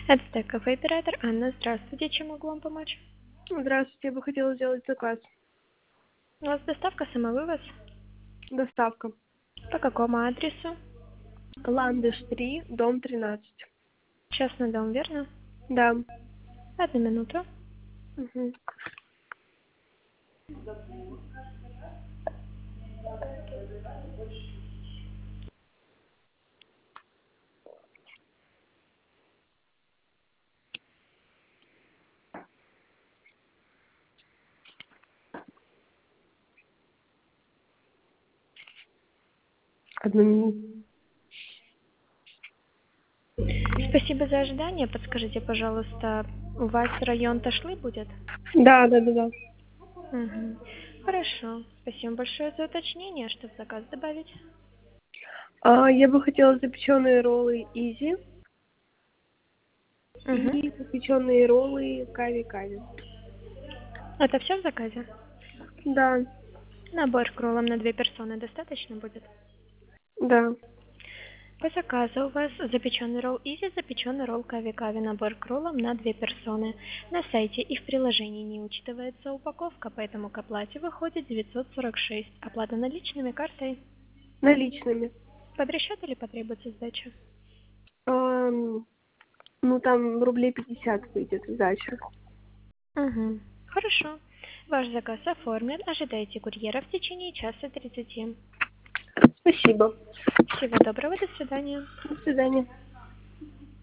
Это кафе оператор Анна. Здравствуйте, чем могу вам помочь? Здравствуйте, я бы хотела сделать заказ. У вас доставка, самовывоз? Доставка. По какому адресу? Ландыш 3, дом 13. Частный дом, верно? Да. 1 минуту. Мгм. Одну минуту. Спасибо за ожидание. Подскажите, пожалуйста, у вас район Ташлы будет? Да. Угу. Хорошо. Спасибо большое за уточнение. Что в заказ добавить? Я бы хотела запеченные роллы Изи Угу. и запеченные роллы Кави-Кави. Это все в заказе? Да. Набор к роллам на 2 персоны достаточно будет? Да. По заказу у вас запеченный ролл Изи, запеченный ролл Кави-Кави, набор к роллам на 2 персоны. На сайте и в приложении не учитывается упаковка, поэтому к оплате выходит 946. Оплата наличными, картой. Наличными. Под расчет или потребуется сдача? Там рублей 50 выйдет сдача. Угу. Хорошо. Ваш заказ оформлен. Ожидайте курьера в течение часа 30. Спасибо. Всего доброго, до свидания. До свидания.